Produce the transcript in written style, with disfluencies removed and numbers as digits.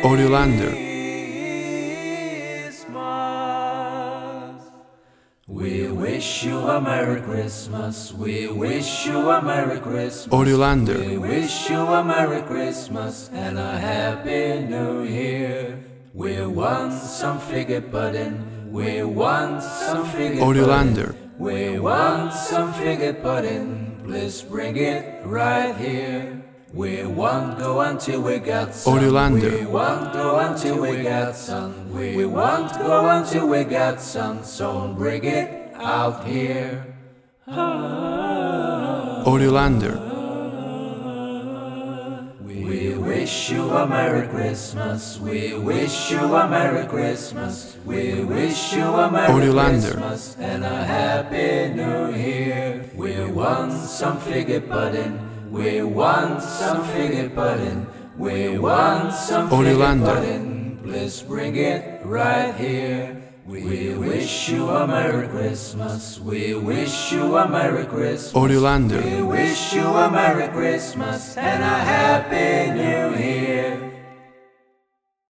Oriolander. We wish you a Merry Christmas. We wish you a Merry Christmas. Oriolander. We wish you a Merry Christmas and a Happy New Year. We want some figgy pudding. We want some figgy Oriolander. pudding. We want some figgy pudding. Please bring it right here. We won't go until we got some. Oriolander. We won't go until we got some. We won't go until we got some. So bring it out here. Oriolander. We wish you a Merry Christmas. We wish you a Merry Christmas. We wish you a Merry Oriolander. Christmas and a Happy New Year. We want some figgy pudding. We want some figgy pudding. We want some figgy Oriolander. pudding. Please bring it right here. We wish you a Merry Christmas. We wish you a Merry Christmas. Oriolander. We wish you a Merry Christmas and a Happy New Year.